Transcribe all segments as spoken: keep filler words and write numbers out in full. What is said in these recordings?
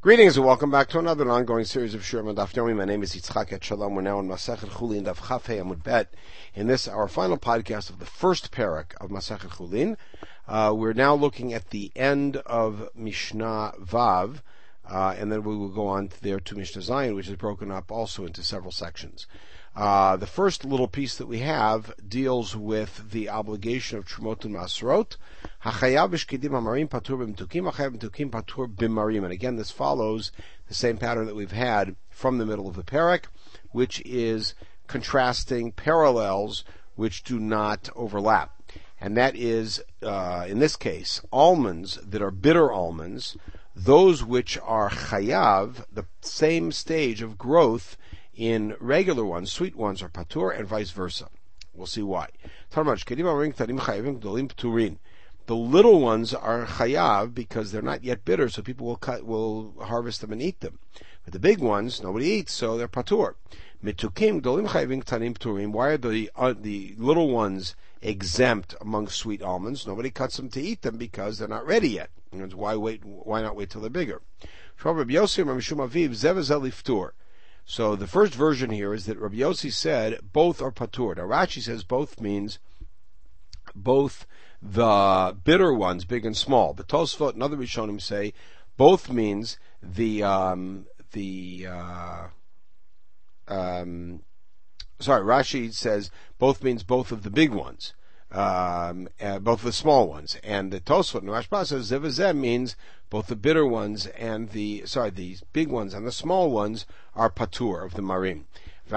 Greetings and welcome back to another ongoing series of Shurim and Daf Yomi. My name is Yitzchak Etshalom. We're now in Masechet Chulin Daf Chaf Hei Amud Bet. In this, our final podcast of the first parak of Masechet Chulin, uh, we're now looking at the end of Mishnah Vav, uh, and then we will go on there to Mishnah Zayin, which is broken up also into several sections. Uh, the first little piece that we have deals with the obligation of Trumot and Maserot. Hachayav b'shkidim hamarim patur b'mtukim, hachayav b'mtukim patur b'marim. And again, this follows the same pattern that we've had from the middle of the parak, which is contrasting parallels which do not overlap. And that is, uh, in this case, almonds that are bitter almonds, those which are chayav, the same stage of growth in regular ones, sweet ones are patur, and vice versa. We'll see why. The little ones are chayav because they're not yet bitter, so people will cut, will harvest them and eat them. But the big ones, nobody eats, so they're patur. Mitukim gdolim chayivim ktanim pturim. Why are the uh, the little ones exempt among sweet almonds? Nobody cuts them to eat them because they're not ready yet. And why wait? Why not wait till they're bigger? So the first version here is that Rabbi Yossi said both are patur. Now Rashi says both means both the bitter ones, big and small. But Tosfot and other Rishonim say both means the um, the uh, um, sorry. Rashi says both means both of the big ones, um, uh, both of the small ones, and the Tosfot and Rashba says zevazeh means both the bitter ones and the sorry the big ones and the small ones are patur of the marim.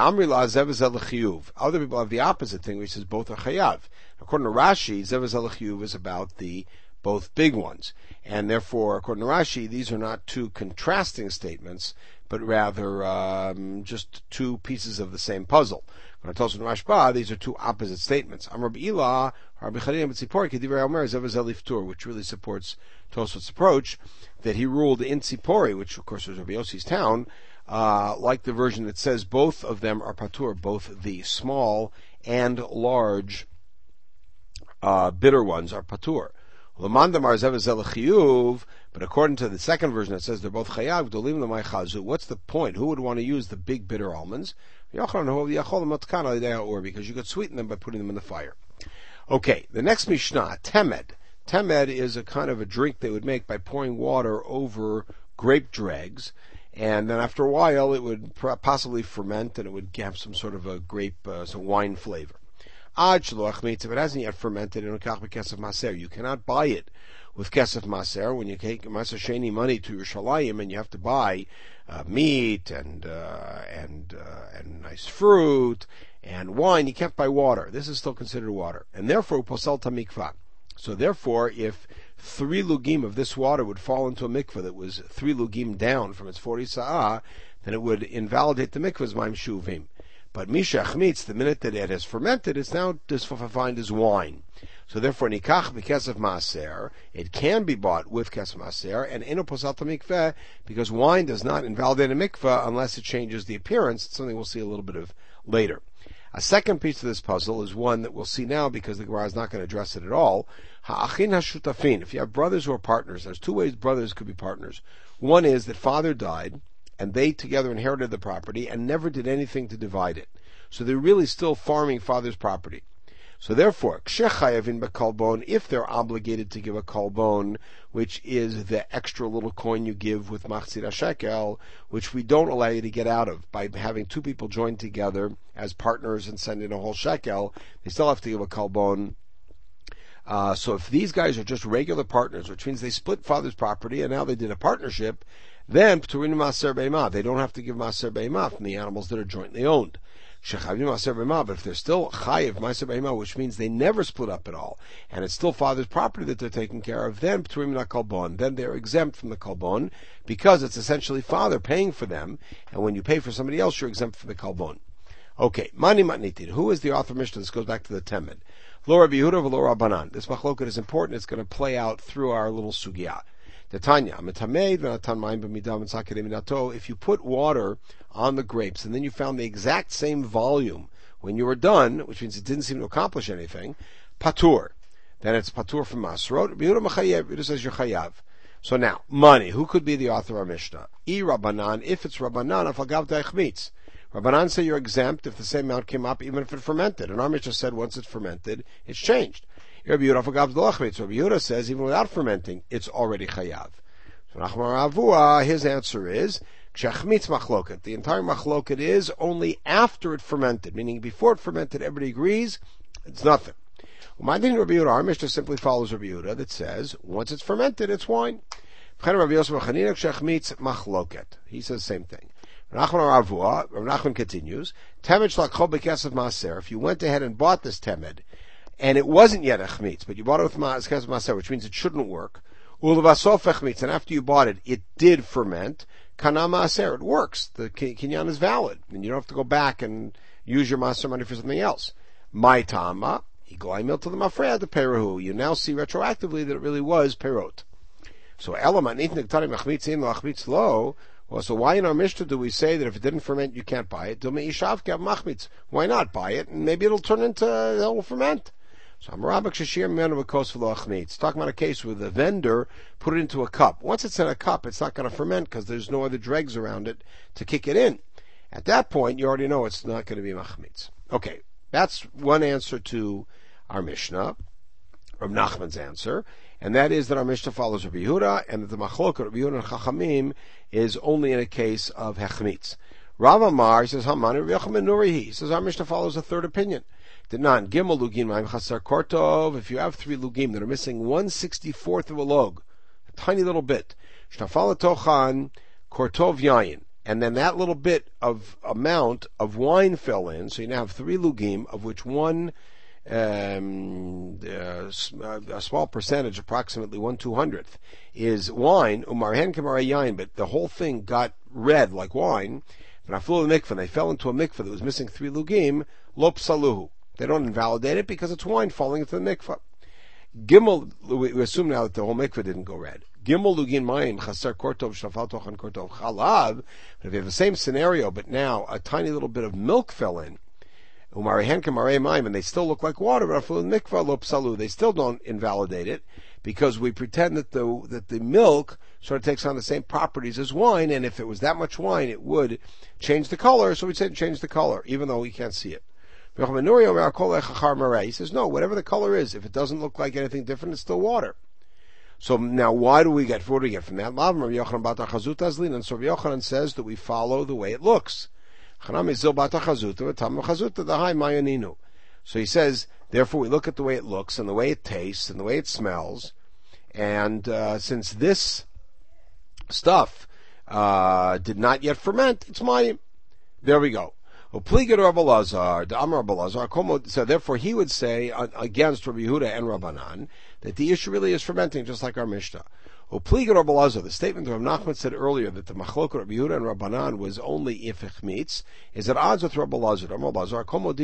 Other people have the opposite thing, which says both are chayav. According to Rashi, zevazeh l'chiyuv is about the both big ones, and therefore, according to Rashi, these are not two contrasting statements, but rather um, just two pieces of the same puzzle. When I told you Rashba, these are two opposite statements. Amar b'ila, Rabbi Chanina b'tzipori, kedivrei Omer, zevazeh liftur, which really supports Tosfot's approach, that he ruled in Tzipori, which of course was Rabbi Yossi's town, uh, like the version that says both of them are patur, both the small and large uh, bitter ones are patur. But according to the second version, it says they're both chayav. What's the point? Who would want to use the big bitter almonds? Because you could sweeten them by putting them in the fire. Okay, the next Mishnah, Temed. Temed is a kind of a drink they would make by pouring water over grape dregs, and then after a while it would possibly ferment, and it would have some sort of a grape, uh, some wine flavor. If it hasn't yet fermented, you cannot buy it with kesef maser. When you take maser sheni money to Yerushalayim and you have to buy uh, meat and uh, and uh, and nice fruit and wine, you can't buy water. This is still considered water, and therefore posel tamikva. So therefore, if three lugim of this water would fall into a mikveh that was three lugim down from its forty sa'ah, then it would invalidate the mikveh's maim shuvim. But misha chmitz, the minute that it has fermented, it's now defined as wine. So therefore, nikach b'kesef maaser, it can be bought with kesef maaser, and eno posal mikveh, because wine does not invalidate a mikveh unless it changes the appearance. It's something we'll see a little bit of later. A second piece of this puzzle is one that we'll see now because the Gemara is not going to address it at all. Ha'achin ha'shutafin. If you have brothers who are partners, there's two ways brothers could be partners. One is that father died, and they together inherited the property and never did anything to divide it. So they're really still farming father's property. So therefore, kshechayavin bekalbon, if they're obligated to give a kalbon, which is the extra little coin you give with machzir shekel, which we don't allow you to get out of by having two people join together as partners and send in a whole shekel, they still have to give a kalbon. Uh, so if these guys are just regular partners, which means they split father's property and now they did a partnership, then p'turin maser be'imah, they don't have to give maser be'imah from the animals that are jointly owned. But if they're still chayiv maser be'imah, which means they never split up at all, and it's still father's property that they're taking care of, then p'turim na kalbon, then they're exempt from the kalbon, because it's essentially father paying for them, and when you pay for somebody else, you're exempt from the kalbon. Okay, mani matnitin. Who is the author of Mishnah? This goes back to the Temed. Lo Rabbi Yehuda v'lo Rabbanan. This machloket is important. It's going to play out through our little sugya. The Tanya, if you put water on the grapes and then you found the exact same volume when you were done, which means it didn't seem to accomplish anything, patur, then it's patur from masrot. Yehuda says you're chayav. So now, money. Who could be the author of our Mishnah? E Rabbanan, if it's Rabbanan, afagav deichmitz. Rabbanan say you're exempt if the same amount came up, even if it fermented. And our Mishnah said once it's fermented, it's changed. Rabbi Yehuda afagav deichmitz. Rabbi Yehuda says even without fermenting, it's already chayav. So Nachman Avua, his answer is kshachmitz machloket. The entire machloket is only after it fermented, meaning before it fermented, everybody agrees it's nothing. My din Rabbi Yehuda, our Mishnah simply follows Rabbi Yehuda that says once it's fermented, it's wine. He says the same thing. Rav Nachman continues. If you went ahead and bought this temed, and it wasn't yet a chmitz, but you bought it with kesef maser, which means it shouldn't work. And after you bought it, it did ferment. Kana maser, it works. The kinyan is valid, and you don't have to go back and use your maser money for something else. My tama. You now see retroactively that it really was perot. So well, so why in our Mishnah do we say that if it didn't ferment you can't buy it? Why not buy it and maybe it'll turn into it will ferment? So I'm it's talking about a case where the vendor put it into a cup. Once it's in a cup, it's not going to ferment because there's no other dregs around it to kick it in. At that point, you already know it's not going to be machmitz. Okay. That's one answer to our Mishnah, Rav Nachman's answer, and that is that our Mishnah follows Rabbi Yehuda, and that the machloket Rabbi Yehuda and Chachamim is only in a case of hechmitz. Rav Amar says Haman Rabbi Yochanan Nurihi. He says our Mishnah follows a third opinion. Dinan Gimel Lugim Ma'im Chasar Kortov. If you have three lugim that are missing one sixty-fourth of a log, a tiny little bit, Shnafala Tochan Kortov Yayin. And then that little bit of amount of wine fell in, so you now have three lugim, of which one, um, uh, a small percentage, approximately one two hundredth, is wine. Umarhen kamar yain, but the whole thing got red like wine. And I flew the mikvah. They fell into a mikvah that was missing three lugim. Lo psaluhu. They don't invalidate it because it's wine falling into the mikvah. Gimel. We assume now that the whole mikvah didn't go red. Gimel lugin mayim chaser kortov shnafal tochan kortov chalav. But if you have the same scenario, but now a tiny little bit of milk fell in, umarihen kamarei mayim, and they still look like water, but after the mikvah lo psalu, they still don't invalidate it because we pretend that the that the milk sort of takes on the same properties as wine, and if it was that much wine, it would change the color. So we said change the color, even though we can't see it. He says no, whatever the color is, if it doesn't look like anything different, it's still water. So now, why do we get? What do we get from that? And so Rabbi Yochanan says that we follow the way it looks. So he says, therefore, we look at the way it looks and the way it tastes and the way it smells. And uh, since this stuff uh, did not yet ferment, it's mayim. There we go. So therefore, he would say uh, against Rabbi Yehuda and Rabbanan that the issue really is fermenting, just like our Mishnah. The statement that Rav Nachman said earlier that the machlok Rabbi Yehuda and Rabbanan was only if echmitz is at odds with Rabbi Lazar. Rabbi Lazar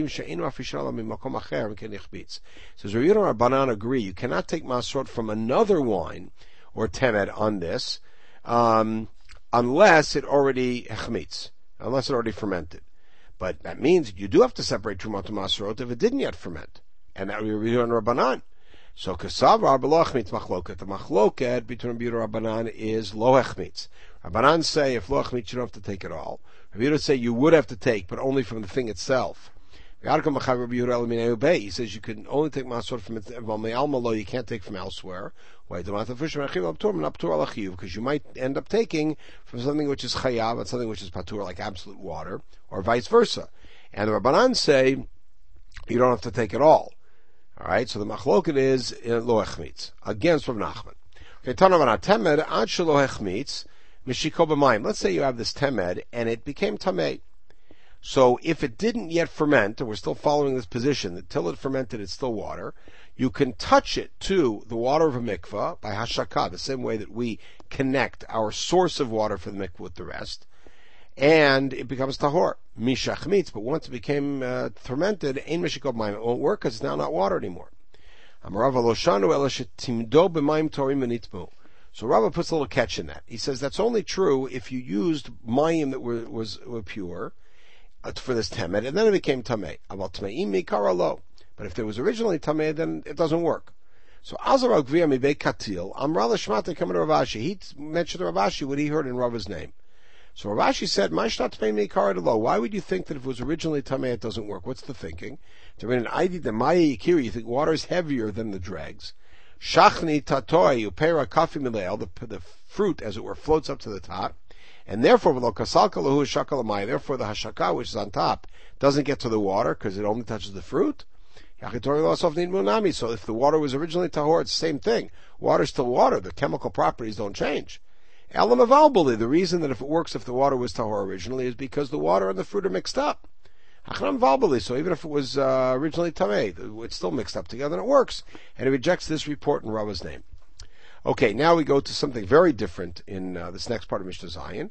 says Rabbi Yehuda and Rabbanan agree you cannot take masrot from another wine or temed on this um, unless it already echmitz, unless it already fermented. But that means you do have to separate Trumat and Masrot if it didn't yet ferment. And that would be on Rabbanan. So Kasavar below Echmitz Machloket. The Machloket between Rabbi Yehuda and Rabbanan is Lo Echmitz. Rabbanan say if Lo Echmitz you don't have to take it all. Rabbi Yehuda say you would have to take, but only from the thing itself. He says you can only take Masrot from it, you can't take from elsewhere. Because you might end up taking from something which is chayav and something which is patur, like absolute water, or vice versa. And the Rabbanan say you don't have to take it all. All right, so the machloket is lo echmitz against Rav Nachman. Okay, Tanav temed ad shelo echmitz mishiko b'mayim. Let's say you have this temed and it became tamei. So if it didn't yet ferment, and we're still following this position that till it fermented it's still water, you can touch it to the water of a mikvah by hashakah, the same way that we connect our source of water for the mikvah with the rest, and it becomes tahor, mishachmitz. But once it became uh, fermented, ein mishikov mayim, it won't work because it's now not water anymore. So Rava puts a little catch in that. He says that's only true if you used mayim that were was were pure for this temed, and then it became tamei. About tameim mikara lo. But if there was originally tamei, then it doesn't work. So Azar Gvia Mibei Katil, Amrala Shmata coming to Rav Ashi. He mentioned to Rav Ashi what he heard in Rava's name. So Rav Ashi said, why would you think that if it was originally Tameh it doesn't work? What's the thinking? To mean an Id the Maya Yikiri, you think water is heavier than the dregs. Shachni Tatoi, Upera Kafi Milel, the fruit, as it were, floats up to the top. And therefore, therefore the Hashaka, which is on top, doesn't get to the water because it only touches the fruit. So if the water was originally tahor, it's the same thing. Water is still water. The chemical properties don't change. Elam avalbali, the reason that if it works if the water was tahor originally is because the water and the fruit are mixed up. Achram valbali, so even if it was uh, originally tameh, it's still mixed up together and it works. And it rejects this report in Rava's name. Okay, now we go to something very different in uh, this next part of Mishnah Zayin.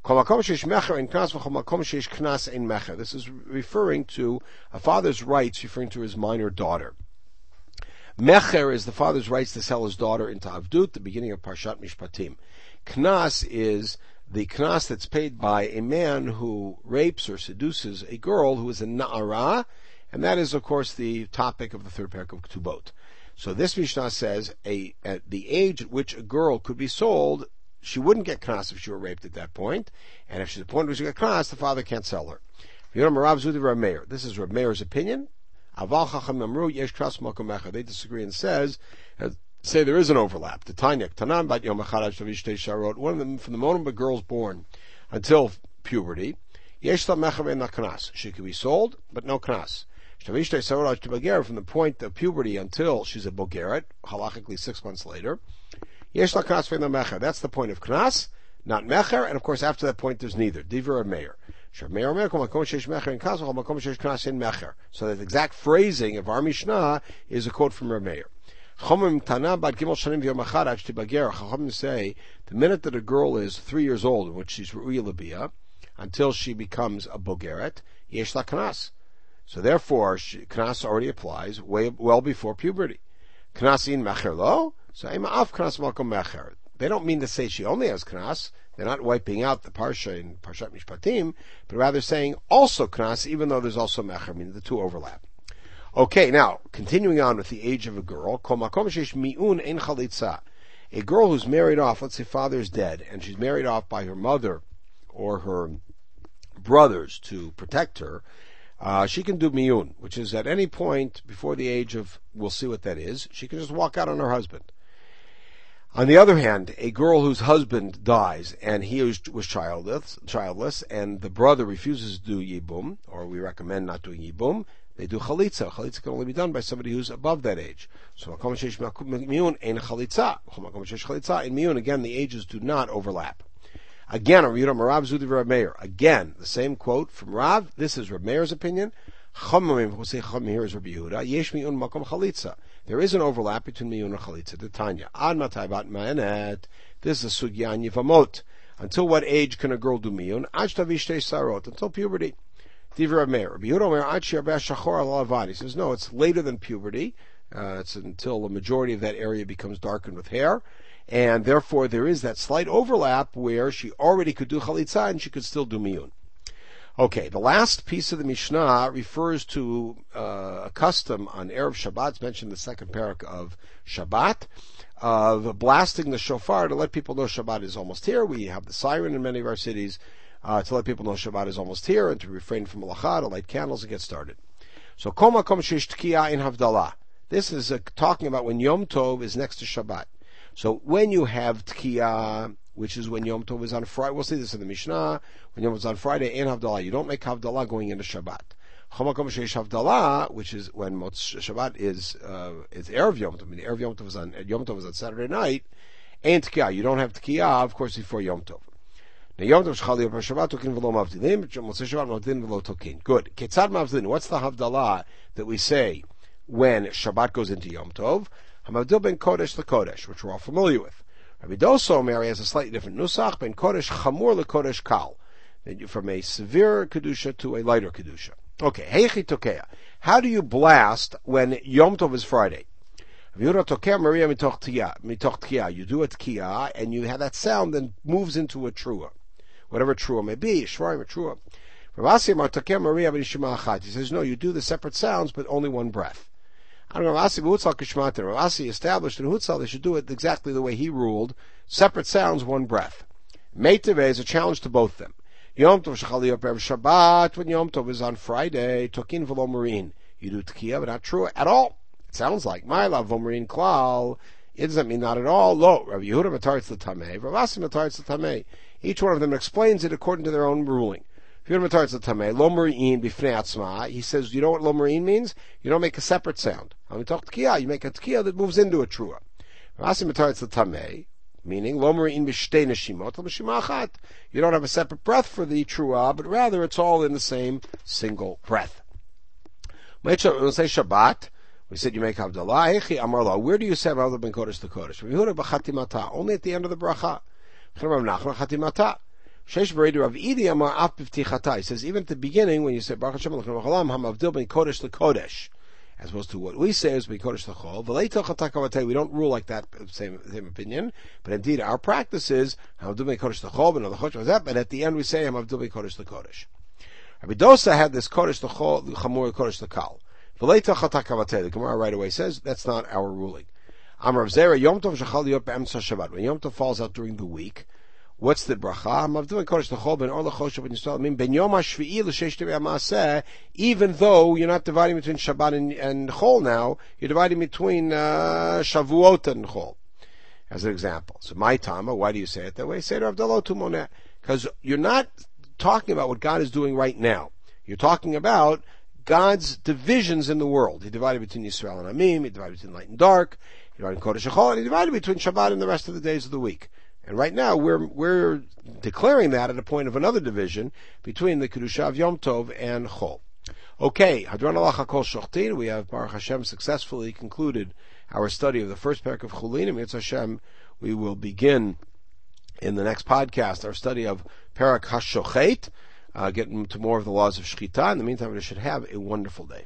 This is referring to a father's rights, referring to his minor daughter. Mecher is the father's rights to sell his daughter into Avdut, the beginning of Parshat Mishpatim. Knas is the knas that's paid by a man who rapes or seduces a girl who is a na'ara, and that is, of course, the topic of the third parak of Ketubot. So this Mishnah says a, at the age at which a girl could be sold, she wouldn't get knas if she were raped at that point, and if she's at the point where she got knas, the father can't sell her. This is Rav Meir's opinion. They disagree and says, uh, say there is an overlap. The Tanya, Tanan bat Yom Echad, one of them from the moment a girl's born until puberty, yesh la mecher ve'en la knas. She can be sold, but no knas. From the point of puberty until she's a bogeret, halachically six months later, yesh la knas ve'en la mecher. That's the point of knas, not mecher, and of course after that point there's neither. Divrei Meir. So that exact phrasing of our Mishnah is a quote from Rav Meir. Chachamim say the minute that a girl is three years old, in which she's ru'ya l'biyah, until she becomes a bogeret, yesh la knas. So therefore, she, knas already applies way well before puberty. Knas in mecher lo, so ema af knas malkom mecher. They don't mean to say she only has knas. They're not wiping out the parsha in Parshat Mishpatim, but rather saying also knas, even though there's also mecher, meaning the two overlap. Okay, now, continuing on with the age of a girl, a girl who's married off, let's say father's dead, and she's married off by her mother or her brothers to protect her, uh, she can do miyun, which is at any point before the age of, we'll see what that is, she can just walk out on her husband. On the other hand, a girl whose husband dies and he was, was childless, childless, and the brother refuses to do yibum, or we recommend not doing yibum, they do chalitza. Chalitza can only be done by somebody who's above that age. So makom sheish miyun ein chalitza. Makom sheish chalitza in miyun. Again, the ages do not overlap. Again, Rav Zudi Rav Meir. Again, the same quote from Rav. This is Rav Meir's opinion. Chachamim who say chachamim here is Rabbi Yehuda. Yesh miyun makom chalitza. There is an overlap between miyun and chalitza. The Tanya. Ad matai bat ma'anet. This is a sugya in Yevamot. Until what age can a girl do miyun? Ad shtavish shtei sarot. Until puberty. Divrei Meir. Rabbi Yehuda Omer ad she'arbeh shachor al lavad. He says no, it's later than puberty. Uh, it's until the majority of that area becomes darkened with hair, and therefore there is that slight overlap where she already could do chalitza and she could still do miyun. Okay, the last piece of the Mishnah refers to uh, a custom on Erev Shabbat. It's mentioned in the second parak of Shabbat, of blasting the shofar to let people know Shabbat is almost here. We have the siren in many of our cities uh, to let people know Shabbat is almost here and to refrain from malacha, to light candles and get started. So, kol makom sheish tkiya in havdalah. This is uh, talking about when Yom Tov is next to Shabbat. So when you have tkiya, which is when Yom Tov is on Friday, we'll see this in the Mishnah, when Yom Tov is on Friday, in Havdalah, you don't make Havdalah going into Shabbat. Chomakom sheish Havdalah, which is when Motz Shabbat is, uh, is Erev Yom Tov, I mean, Erev Yom Tov is on, Yom Tov is on Saturday night, and tkiya, you don't have tkiya, of course, before Yom Tov. Now Yom Tov Shchali Yom Shabbat Tokin V'lo Mavdilim, Motzei Shabbat Mavdin V'lo Tokin. Good. Ketzad Mavdin, what's the Havdalah that we say when Shabbat goes into Yom Tov? Hamavdil ben Kodesh LeKodesh, which we're all familiar with. Rabbi Doso Mary has a slightly different nusach, ben Kodesh Chamur LeKodesh Kal, from a severe kedusha to a lighter kedusha. Okay, Heichi Tokea. How do you blast when Yom Tov is Friday? You do a tkiya, and you have that sound that moves into a trua, whatever trua may be, shvarim or trua. He says no, you do the separate sounds, but only one breath. Ravasi established in Hutzal they should do it exactly the way he ruled, separate sounds, one breath. Meitave is a challenge to both them. Yom Tov Shechali Yopev Shabbat, when Yom Tov is on Friday, Tokin V'lo Marine. You do Tekiah, but not true at all. It sounds like Ma'ila V'lo Marine Klal. It doesn't mean not at all. Lo, Rabbi Yehuda Mataritz L'Tamei, Ravasi Mataritz L'Tamei. Each one of them explains it according to their own ruling. Yehuda Mataritz L'Tamei, Lo Marine B'fnei Atzma. He says, you know what Lo Marine means? You don't make a separate sound. When we talk Tekiah, you make a Tekiah that moves into a Trua. Ravasi Mataritz L'Tamei, meaning Lo Marine B'shtei Neshimot L'Neshima Achat. You don't have a separate breath for the Trua, but rather it's all in the same single breath. When we say Shabbat, we said you make Havdalah. Hechi Amar. Where do you say Havdalah ben Kodesh to Kodesh? Yehuda b'chatimata. Only at the end of the bracha. Rav Nachman chatimata. Sheish b'reidu Rav Idi Amar af b'ftichata. He says even at the beginning when you say Baruch Hashem Elokeinu Haolam Hamavdil ben Kodesh to Kodesh, as opposed to what we say is ben Kodesh to Chol. V'leito chatakavatei. We don't rule like that. Same same opinion. But indeed our practice is Hamavdil ben Kodesh to Chol. But Chodesh But at the end we say Hamavdil ben Kodesh to Kodesh. Rabbi Dosa had this Kodesh to Chol, Chamor Kodesh to Kal. The Gemara right away says that's not our ruling. Amar Zera Yom Tov Shechal Yot Be'emtza Shabbat. When Yom Tov falls out during the week, what's the bracha? I'm doing Kodesh L'Chol Ben Or L'Chol Shabbat Yisrael. I mean Ben Yom HaShvi'i L'Sheish Tevei HaMaaseh. Even though you're not dividing between Shabbat and, and Chol now, you're dividing between uh, Shavuot and Chol. As an example. So my Tama, why do you say it that way? Say to Avdalo Tumoneh. Because you're not talking about what God is doing right now. You're talking about God's divisions in the world. He divided between Yisrael and Amim, he divided between light and dark, he divided Kodesh and Chol, and he divided between Shabbat and the rest of the days of the week. And right now, we're we're declaring that at a point of another division between the Kedusha of Yom Tov and Chol. Okay, Hadron Allah HaKol Shochtin, we have Baruch Hashem successfully concluded our study of the first parak of Chulin, and Mitzvah Hashem, we will begin in the next podcast our study of Parak HaShochet, Uh, get to more of the laws of Shechita. In the meantime, we should have a wonderful day.